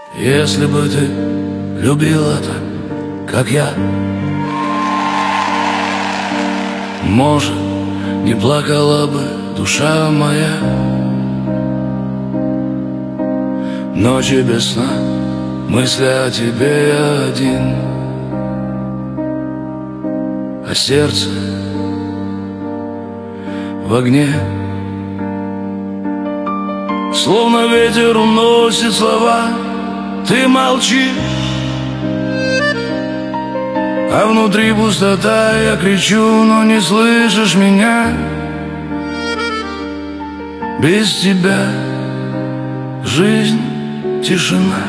Если бы ты любила так, как я, может, не плакала бы душа моя. Ночи без сна, мысли о тебе я один, а сердце в огне. Словно ветер уносит слова, ты молчишь, а внутри пустота, я кричу, но не слышишь меня. Без тебя жизнь тишина.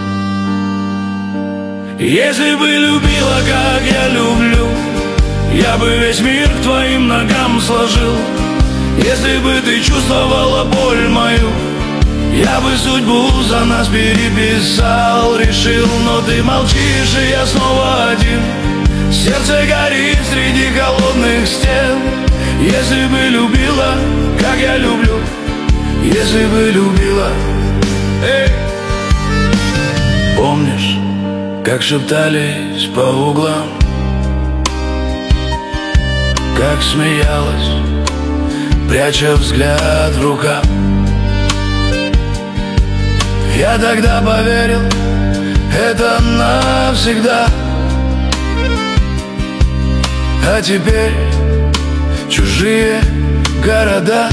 Если бы любила, как я люблю, я бы весь мир к твоим ногам сложил. Если бы ты чувствовала боль мою, я бы судьбу за нас переписал, решил. Но ты молчишь, и я снова один. Сердце горит среди холодных стен. Если бы любила, как я люблю, если бы любила. Помнишь, как шептались по углам, как смеялась, пряча взгляд в руках? Я тогда поверил, это навсегда. А теперь чужие города.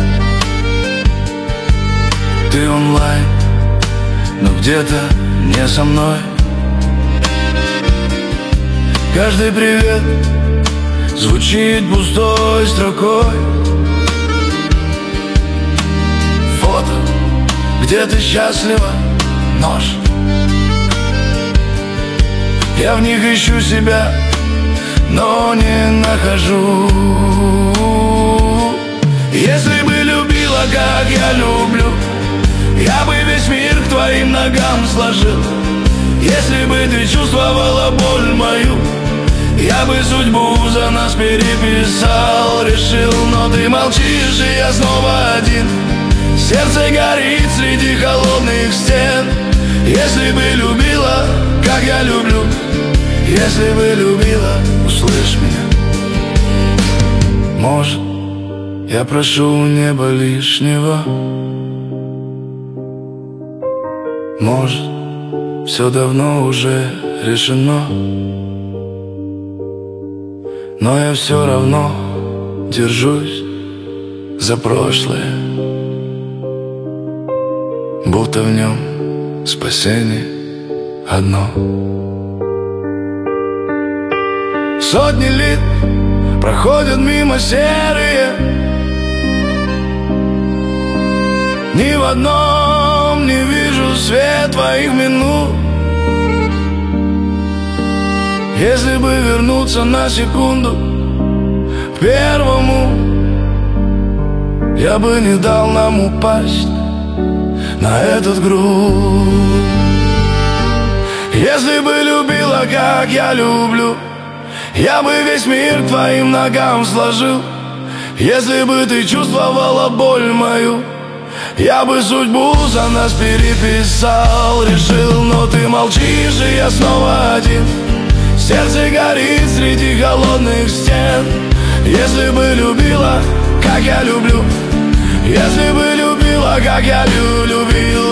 Ты онлайн, но где-то не со мной. Каждый привет звучит пустой строкой. Фото, где ты счастлива, нож. Я в них ищу себя, но не нахожу. Если бы любила, как я люблю, я бы весь мир к твоим ногам сложил. Если бы ты чувствовала боль мою, я бы судьбу за нас переписал, решил. Но ты молчишь, и я снова один. Сердце горит среди холодных стен. Если бы любила, как я люблю, если бы любила, услышь меня. Может, я прошу у неба лишнего, может, все давно уже решено, но я все равно держусь за прошлое, будто в нем спасение одно. Сотни лет проходят мимо серые, ни в одном не вижу свет твоих минут. Если бы вернуться на секунду к первому, я бы не дал нам упасть на этот груз. Если бы любила, как я люблю, я бы весь мир к твоим ногам сложил. Если бы ты чувствовала боль мою, я бы судьбу за нас переписал, решил. Но ты молчишь, и я снова один. Сердце горит среди холодных стен. Если бы любила, как я люблю, если бы любила, как я любил.